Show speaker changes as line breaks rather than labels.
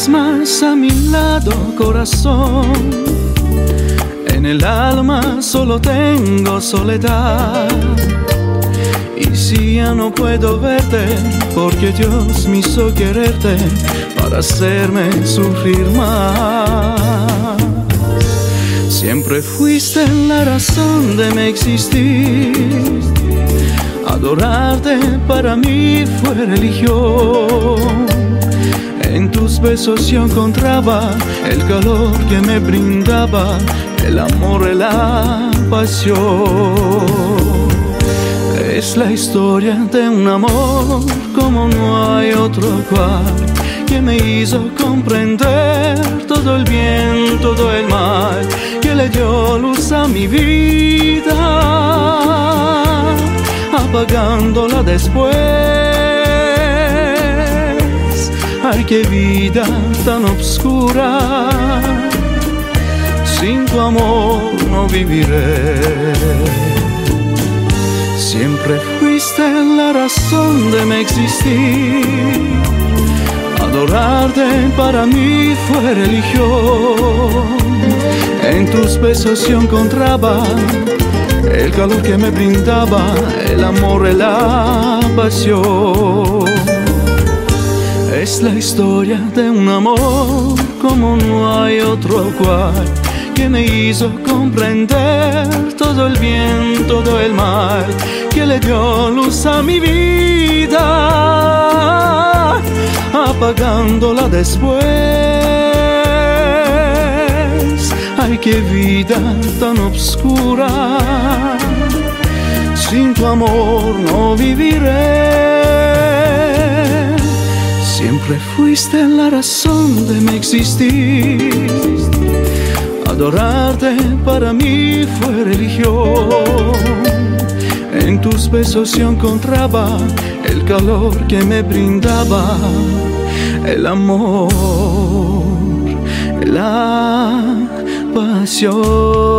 estés más a mi lado, corazón. En el alma solo tengo soledad. Y si ya no puedo verte, porque Dios me hizo quererte para hacerme sufrir más. Siempre fuiste la razón de mi existir. Adorarte para mí fue religión. En tus besos yo encontraba el calor que me brindaba el amor y la pasión. Es la historia de un amor como no hay otro igual, que me hizo comprender todo el bien, todo el mal, que le dio luz a mi vida, apagándola después. Ay, qué vida tan oscura, sin tu amor no viviré. Siempre fuiste la razón de mi existir. Adorarte para mí fue religión. En tus besos yo encontraba el calor que me brindaba el amor y la pasión. Es la historia de un amor como no hay otro igual, que me hizo comprender todo el bien, todo el mal, que le dio luz a mi vida, apagándola después. Ay, qué vida tan oscura, sin tu amor no viviré. Siempre fuiste la razón de mi existir. Adorarte para mí fue religión. En tus besos yo encontraba el calor que me brindaba el amor, la pasión.